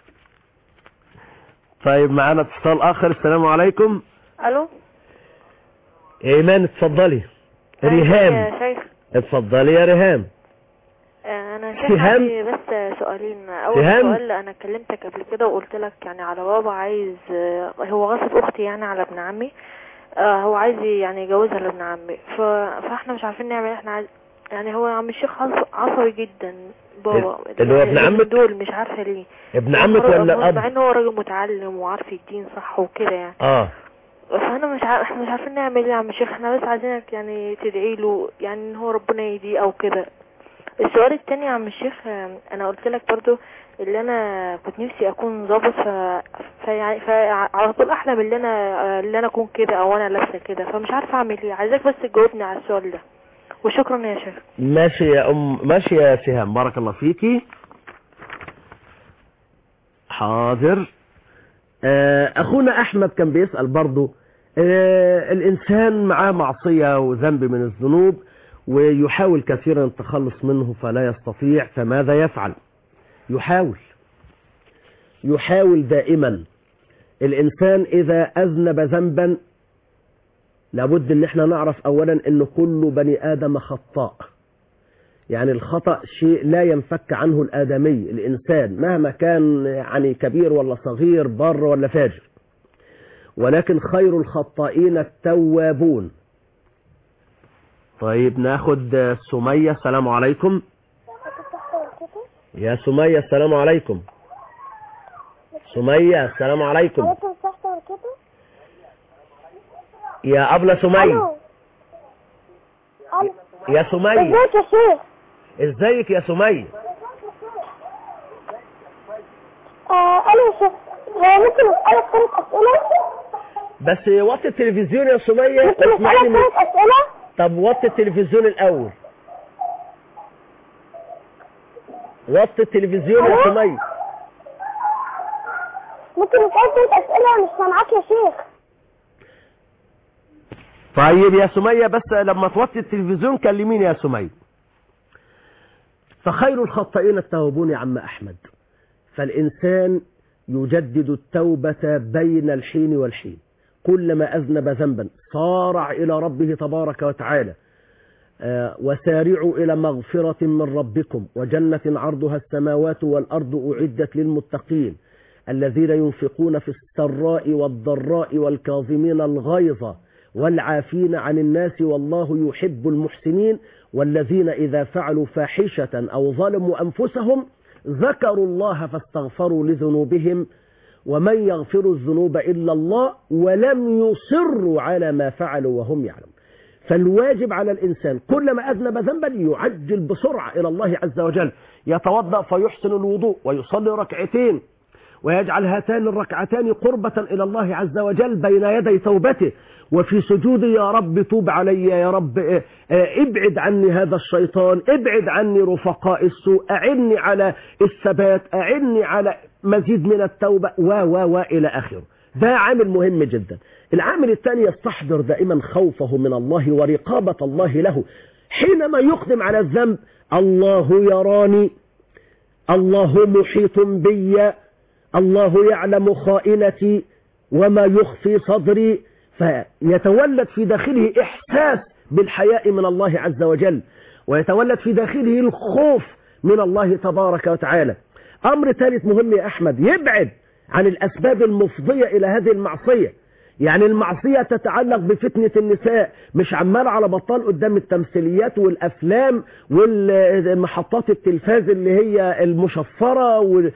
طيب معانا اتصال اخر. السلام عليكم. الو ايمان اتفضلي. ريهام يا شيخ. اتفضلي يا ريهام. انا شيخ عندي بس سؤالين. اول سهام. سؤال، انا كلمتك قبل كده وقلت لك يعني على بابا عايز، هو غصب اختي يعني على ابن عمي، هو عايز يعني يجوزها لابن عمي، فاحنا مش عارفين نعمل. احنا عايز يعني هو عم الشيخ عصبي جدا بابا اللي هو ابن عمك دول، مش عارفه ليه. ابن عمك ولا اب؟ مع ان هو راجل متعلم وعارف الدين صح وكده يعني. اه فانا مش عارف، احنا مش عارفين نعمل ايه يا عم الشيخ. احنا بس عايزينك يعني تدعي له يعني ان هو ربنا يهديه او كده. السؤال الثاني يا عم الشيخ، انا قلت لك برضو اللي انا كنت نفسي اكون ضابط، ف... ف... فعلى طول احلم اللي انا اللي انا اكون كده او انا لابسه كده، فمش عارفه اعمل ايه. عايزاك بس تجاوبني على السؤال ده وشكرا يا شيخ. ماشي يا ام، ماشي يا سهام، بارك الله فيكي. حاضر. اخونا احمد كان بيسأل برضو، الانسان معاه معصية وذنب من الذنوب ويحاول كثيرا التخلص منه فلا يستطيع، فماذا يفعل؟ يحاول يحاول دائما. الانسان اذا اذنب ذنبا لابد ان احنا نعرف اولا ان كل بني ادم خطاء، يعني الخطأ شيء لا ينفك عنه الآدمي. الإنسان مهما كان يعني كبير ولا صغير، بار ولا فاجر، ولكن خير الخطائين التوابون. طيب ناخد سمية. السلام عليكم يا سمية. السلام عليكم سمية. السلام عليكم يا أبلة سمية. يا سمية ازيك يا شيخ؟ ازيك يا سمية؟ اه انا يا شيخ، هو ممكن اسالك ثلاث اسئله؟ بس وطي التلفزيون يا سمية. ممكن اسالك ثلاث اسئله؟ طب وطي التلفزيون الاول، وطي التلفزيون يا سمية. ممكن اسالك ثلاث اسئله؟ مش سامعاك يا شيخ. طيب يا سمية بس لما توطي التلفزيون كلميني يا سمية. فخير الخطائين التوابون يا عم أحمد. فالإنسان يجدد التوبة بين الحين والحين، كلما أذنب ذنبا صارع إلى ربه تبارك وتعالى. آه وسارعوا إلى مغفرة من ربكم وجنة عرضها السماوات والأرض أعدت للمتقين الذين ينفقون في السراء والضراء والكاظمين الغيظ والعافين عن الناس والله يحب المحسنين والذين إذا فعلوا فاحشة أو ظلموا أنفسهم ذكروا الله فاستغفروا لذنوبهم ومن يغفر الذنوب إلا الله ولم يصروا على ما فعلوا وهم يعلمون. فالواجب على الإنسان كلما أذنب ذنبا يعجل بسرعة إلى الله عز وجل، يتوضأ فيحسن الوضوء ويصلي ركعتين ويجعل هاتان الركعتان قربة إلى الله عز وجل بين يدي توبته، وفي سجود يا رب توب علي، يا رب ابعد عني هذا الشيطان، ابعد عني رفقاء السوء، أعني على الثبات، أعني على مزيد من التوبة و و و إلى آخره. ده عامل مهم جدا. العامل الثاني يستحضر دائما خوفه من الله ورقابة الله له حينما يقدم على الذنب. الله يراني، الله محيط بي، الله يعلم خائنتي وما يخفي صدري، فيتولد في داخله إحساس بالحياء من الله عز وجل، ويتولد في داخله الخوف من الله تبارك وتعالى. أمر ثالث مهم يا أحمد، يبعد عن الأسباب المفضية إلى هذه المعصية. يعني المعصية تتعلق بفتنة النساء، مش عمال على بطال قدام التمثيليات والأفلام والمحطات التلفاز اللي هي المشفرة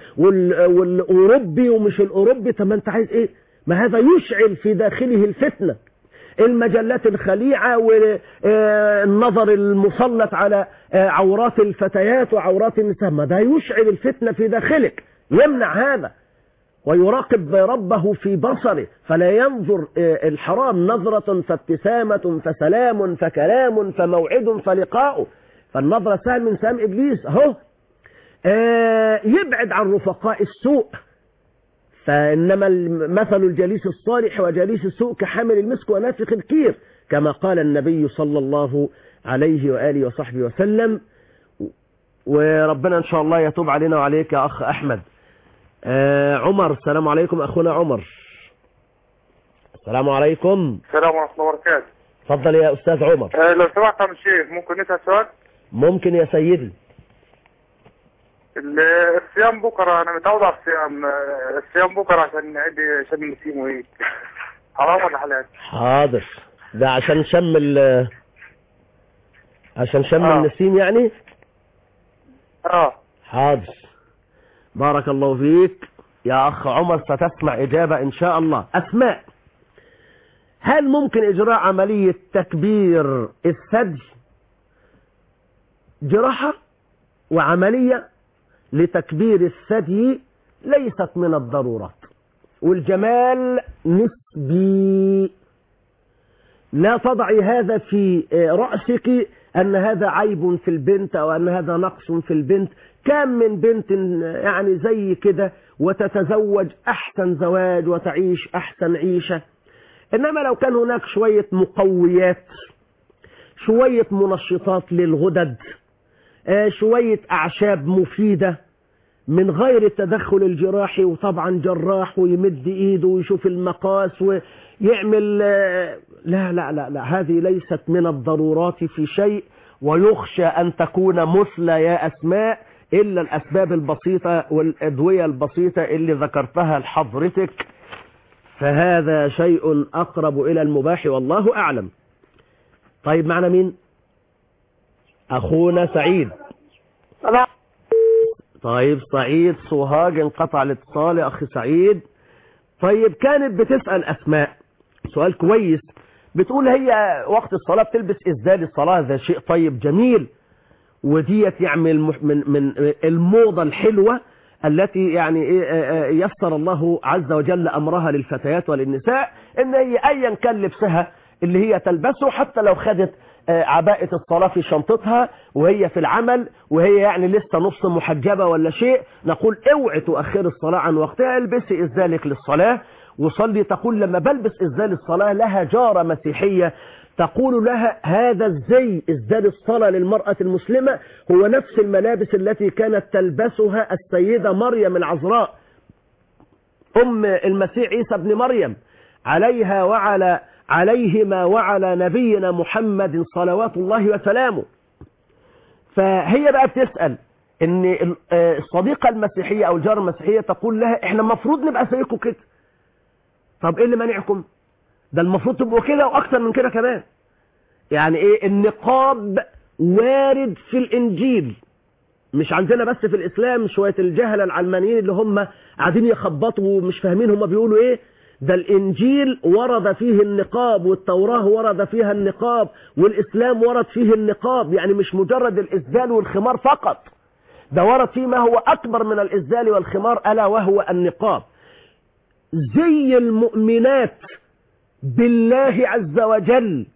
والأوروبي ومش الأوروبي. طب ما أنت عايز إيه؟ ما هذا يشعل في داخله الفتنة. المجلات الخليعة والنظر المسلط على عورات الفتيات وعورات النساء، ما ده يشعل الفتنة في داخلك. يمنع هذا ويراقب ربه في بصره، فلا ينظر الحرام نظرة فابتسامة فسلام فكلام فموعد فلقاء، فالنظرة سهل من سام إبليس. اهو يبعد عن رفقاء السوء، فإنما مثل الجليس الصالح وجليس السوء كحامل المسك ونافخ الكير كما قال النبي صلى الله عليه وآله وصحبه وسلم. وربنا إن شاء الله يتوب علينا وعليك يا أخ أحمد. آه عمر، السلام عليكم أخونا عمر. السلام عليكم. السلام ورحمة الله وبركاته. تفضل يا أستاذ عمر. أه لو سمحت يا شيخ ممكن نسأل سؤال؟ ممكن يا سيدي. الصيام بكرة أنا متعود على الصيام، الصيام بكرة عشان عندي شم النسيم وهيك، حرام ولا حلال؟ حاضر، ده عشان شم ال عشان شم آه. النسيم يعني؟ اه حاضر، بارك الله فيك يا أخ عمر، ستسمع إجابة إن شاء الله. أسماء، هل ممكن إجراء عملية تكبير الثدي؟ جراحة وعملية لتكبير الثدي ليست من الضرورات، والجمال نسبي. لا تضعي هذا في رأسك أن هذا عيب في البنت أو أن هذا نقص في البنت. كم من بنت يعني زي كده وتتزوج أحسن زواج وتعيش أحسن عيشة. إنما لو كان هناك شوية مقويات، شوية منشطات للغدد، شوية أعشاب مفيدة من غير التدخل الجراحي، وطبعا جراح ويمد إيده ويشوف المقاس ويعمل، لا لا لا لا، هذه ليست من الضرورات في شيء. ويخشى أن تكون مثلى يا أسماء إلا الأسباب البسيطة والأدوية البسيطة اللي ذكرتها لحضرتك، فهذا شيء أقرب إلى المباح والله أعلم. طيب معنا مين؟ أخونا سعيد. طيب سعيد سوهاج، انقطع الاتصال يا أخي سعيد. طيب كانت بتسأل أسماء سؤال كويس، بتقول هي وقت الصلاة بتلبس إزدال الصلاة، ده شيء طيب جميل، وديت يعمل من من الموضة الحلوة التي يعني يسر الله عز وجل أمرها للفتيات وللنساء، إن هي أيا كان لبسها اللي هي تلبسه، حتى لو خدت عباءة الصلاة في شنطتها وهي في العمل وهي يعني لسه نص محجبة ولا شيء، نقول اوعي تؤخر الصلاة عن وقتها، البسي إزدالك للصلاة وصلي. تقول لما بلبس إزدال الصلاة، لها جارة مسيحية تقول لها هذا الزي إزدال الصلاة للمرأة المسلمة هو نفس الملابس التي كانت تلبسها السيدة مريم العذراء أم المسيح عيسى بن مريم عليها وعلى عليهما وعلى نبينا محمد صلوات الله وسلامه. فهي بقى بتسأل ان الصديقة المسيحية او الجارة المسيحية تقول لها احنا المفروض نبقى زيكم كده. طب ايه اللي مانعكم؟ ده المفروض تبقوا كده واكتر من كده كمان. يعني ايه؟ النقاب وارد في الانجيل، مش عندنا بس في الاسلام شوية الجهلة العلمانيين اللي هم قاعدين يخبطوا ومش فاهمين هم بيقولوا ايه. ده الإنجيل ورد فيه النقاب، والتوراة ورد فيها النقاب، والإسلام ورد فيه النقاب، يعني مش مجرد الإسدال والخمار فقط، ده ورد فيه ما هو أكبر من الإسدال والخمار ألا وهو النقاب. زي المؤمنات بالله عز وجل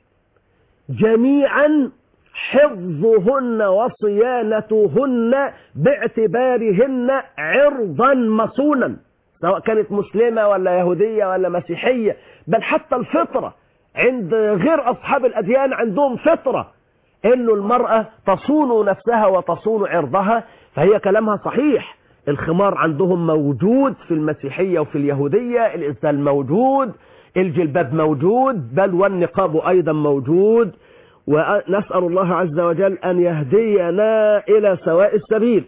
جميعا حفظهن وصيانتهن باعتبارهن عرضا مصونا، سواء كانت مسلمة ولا يهودية ولا مسيحية، بل حتى الفطرة عند غير أصحاب الأديان عندهم فطرة إنه المرأة تصون نفسها وتصون عرضها. فهي كلامها صحيح، الخمار عندهم موجود في المسيحية وفي اليهودية، الإسلام موجود، الجلباب موجود، بل والنقاب أيضا موجود. ونسأل الله عز وجل أن يهدينا إلى سواء السبيل.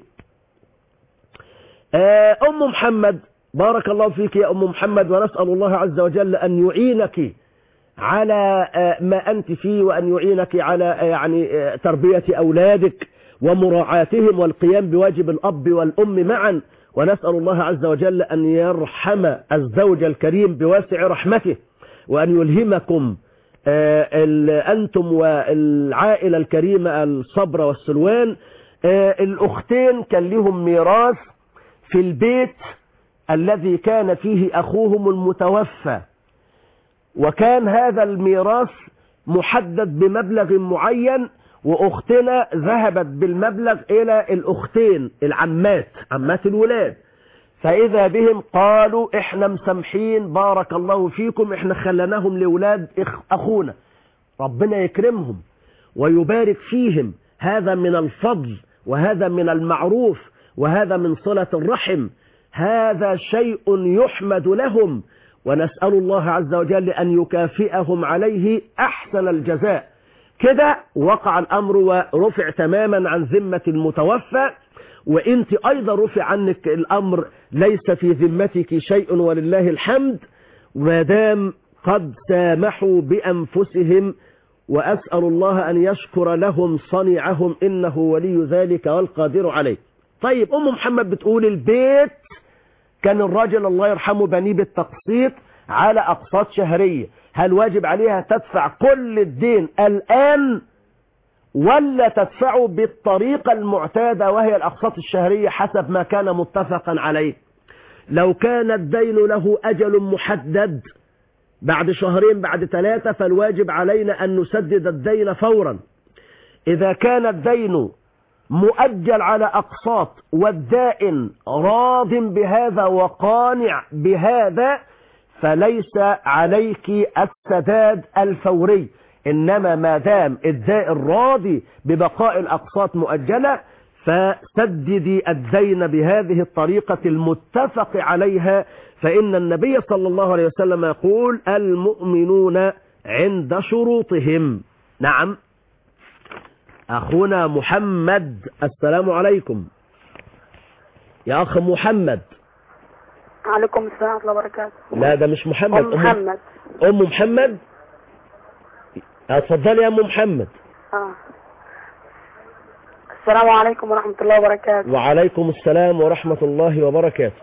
أم محمد، بارك الله فيك يا أم محمد، ونسأل الله عز وجل أن يعينك على ما أنت فيه، وأن يعينك على يعني تربية أولادك ومراعاتهم والقيام بواجب الأب والأم معا. ونسأل الله عز وجل أن يرحم الزوج الكريم بواسع رحمته، وأن يلهمكم أنتم والعائلة الكريمة الصبر والسلوان. الأختين كان لهم ميراث في البيت الذي كان فيه أخوهم المتوفى، وكان هذا الميراث محدد بمبلغ معين، وأختنا ذهبت بالمبلغ إلى الأختين العمات، عمات الولاد. فإذا بهم قالوا احنا مسامحين بارك الله فيكم، احنا خلناهم لأولاد أخونا، ربنا يكرمهم ويبارك فيهم، هذا من الفضل وهذا من المعروف وهذا من صلة الرحم، هذا شيء يحمد لهم، ونسأل الله عز وجل أن يكافئهم عليه أحسن الجزاء. كده وقع الأمر ورفع تماما عن ذمة المتوفى، وانت ايضا رفع عنك الامر، ليس في ذمتك شيء ولله الحمد، ما دام قد سامحوا بانفسهم، واسال الله ان يشكر لهم صنيعهم انه ولي ذلك والقادر عليه. طيب ام محمد بتقول البيت كان الراجل الله يرحمه بنيه بالتقسيط على اقساط شهريه، هل واجب عليها تدفع كل الدين الان ولا تدفعه بالطريقة المعتادة وهي الأقساط الشهرية حسب ما كان متفقا عليه؟ لو كان الدين له أجل محدد بعد شهرين بعد ثلاثة فالواجب علينا أن نسدد الدين فورا. إذا كان الدين مؤجل على أقساط والدائن راض بهذا وقانع بهذا فليس عليك السداد الفوري، إنما ما دام الدائن راضي ببقاء الأقساط مؤجلة فسددي الدين بهذه الطريقة المتفق عليها، فإن النبي صلى الله عليه وسلم يقول المؤمنون عند شروطهم. نعم أخونا محمد، السلام عليكم يا أخ محمد. عليكم السلام ورحمة الله وبركاته. لا ده مش محمد، أم محمد. أم محمد، اتفضلي يا ام محمد. آه. السلام عليكم ورحمة الله وبركاته. وعليكم السلام ورحمة الله وبركاته.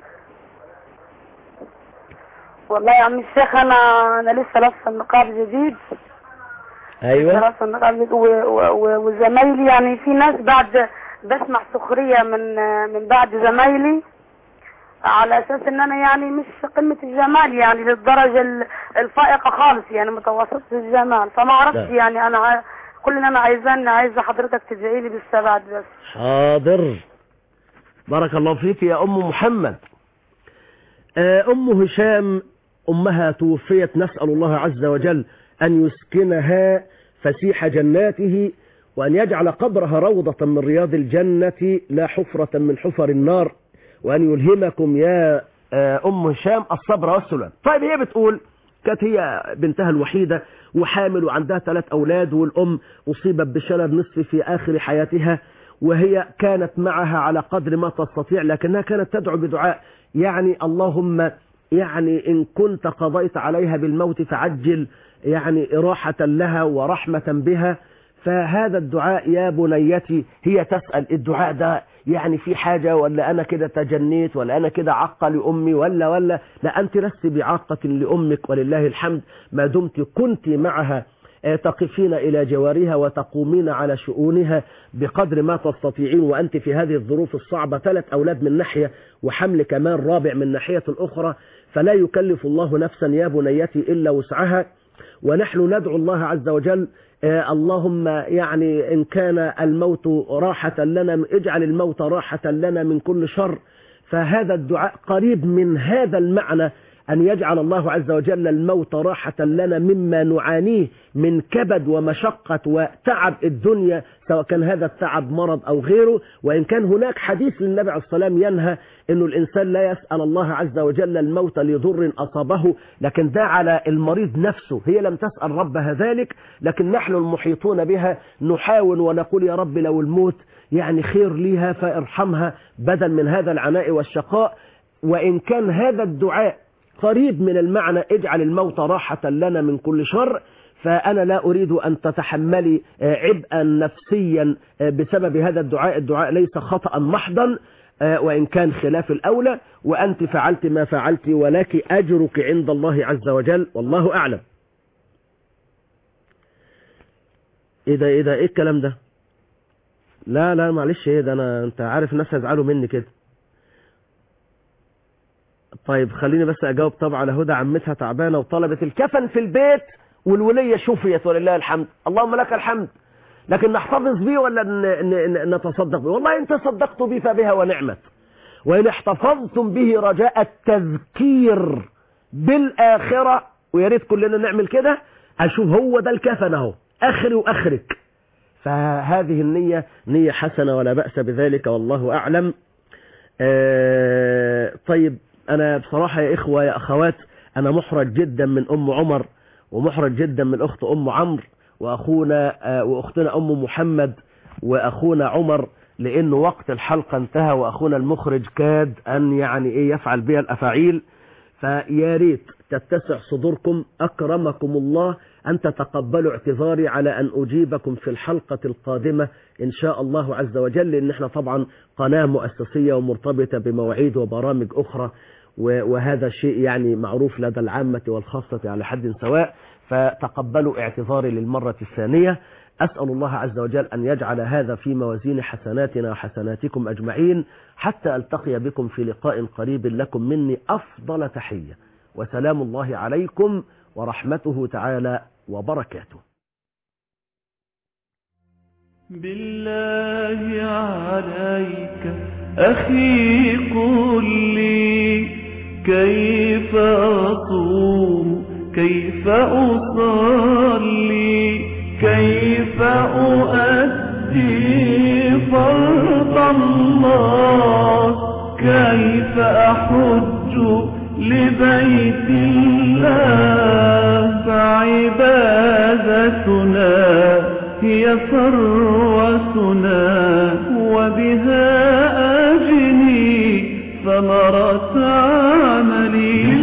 والله يا عم الشيخ انا انا لسه لابسه النقاب جديد. ايوه لابسه النقاب جديد وزمايلي يعني في ناس بعد بسمع سخرية من من بعد زمايلي على اساس ان انا يعني مش قمة الجمال يعني للدرجة الفائقة خالص، يعني متوسط الجمال، فما اعرفش يعني انا كل اللي انا عايزاه عايزه حضرتك تدعي لي بالثبات بس. حاضر بارك الله فيك يا ام محمد. ام هشام امها توفيت، نسأل الله عز وجل ان يسكنها فسيح جناته وان يجعل قبرها روضة من رياض الجنة لا حفرة من حفر النار، وأن يلهمكم يا أم هشام الصبر والسلام. طيب هي بتقول كانت هي بنتها الوحيدة وحامل وعندها ثلاث أولاد، والأم أصيبت بشلل نصفي في آخر حياتها، وهي كانت معها على قدر ما تستطيع، لكنها كانت تدعو بدعاء يعني اللهم يعني إن كنت قضيت عليها بالموت فعجل يعني إراحة لها ورحمة بها. فهذا الدعاء يا بنيتي، هي تسأل الدعاء ده يعني في حاجة ولا أنا كده تجنيت ولا أنا كده عقة لأمي ولا ولا لا، أنت لست بعاقة لأمك ولله الحمد، ما دمت كنت معها تقفين إلى جوارها وتقومين على شؤونها بقدر ما تستطيعين، وأنت في هذه الظروف الصعبة، ثلاث أولاد من ناحية وحمل كمان رابع من ناحية الأخرى، فلا يكلف الله نفسا يا بنيتي إلا وسعها. ونحن ندعو الله عز وجل اللهم يعني إن كان الموت راحة لنا اجعل الموت راحة لنا من كل شر. فهذا الدعاء قريب من هذا المعنى، أن يجعل الله عز وجل الموت راحة لنا مما نعانيه من كبد ومشقة وتعب الدنيا، سواء كان هذا التعب مرض أو غيره. وإن كان هناك حديث للنبي عليه الصلاة والسلام ينهى أنه الإنسان لا يسأل الله عز وجل الموت لضر أصابه، لكن ده على المريض نفسه، هي لم تسأل ربها ذلك، لكن نحن المحيطون بها نحاول ونقول يا رب لو الموت يعني خير ليها فارحمها بدل من هذا العناء والشقاء. وإن كان هذا الدعاء قريب من المعنى اجعل الموت راحة لنا من كل شر، فأنا لا أريد أن تتحملي عبئا نفسيا بسبب هذا الدعاء. الدعاء ليس خطأ محضا وإن كان خلاف الأولى، وأنت فعلت ما فعلت ولك أجرك عند الله عز وجل والله أعلم. إيه ده إيه ده إيه الكلام ده؟ لا لا معلش إيه ده، أنا أنت عارف الناس هيزعلوا مني كده. طيب خليني بس أجاوب. طبعا على هدى عمتها تعبانة وطلبت الكفن في البيت والولية شفيت ولله الحمد، اللهم لك الحمد، لكن نحتفظ به ولا نتصدق به؟ والله إن تصدقت به فبها ونعمت، وإن احتفظتم به رجاء التذكير بالآخرة، ويا ريت كلنا نعمل كده، أشوف هو ده الكفن اهو، أخري وأخرك. فهذه النية نية حسنة ولا بأس بذلك، والله أعلم. آه طيب، أنا بصراحة يا إخوة يا أخوات، أنا محرج جدا من أم عمر، ومحرج جدا من أخت أم عمرو، وأخونا آه وأختنا أم محمد، وأخونا عمر، لأن وقت الحلقة انتهى، وأخونا المخرج كاد أن يعني إيه يفعل بها الأفاعيل. فيا ريت تتسع صدوركم أكرمكم الله أن تتقبلوا اعتذاري على أن أجيبكم في الحلقة القادمة إن شاء الله عز وجل، لأن احنا طبعا قناة مؤسسية ومرتبطة بمواعيد وبرامج أخرى، وهذا شيء يعني معروف لدى العامة والخاصة على حد سواء، فتقبلوا اعتذاري للمرة الثانية. أسأل الله عز وجل أن يجعل هذا في موازين حسناتنا وحسناتكم أجمعين، حتى ألتقي بكم في لقاء قريب. لكم مني أفضل تحية، وسلام الله عليكم ورحمته تعالى وبركاته. بالله عليك أخي قل لي كيف أصوم، كيف أصلي، كيف أؤدي فرض الله، كيف أحج لبيت الله. فعبادتنا هي ثروتنا، وبها أجني ثمرة عملي.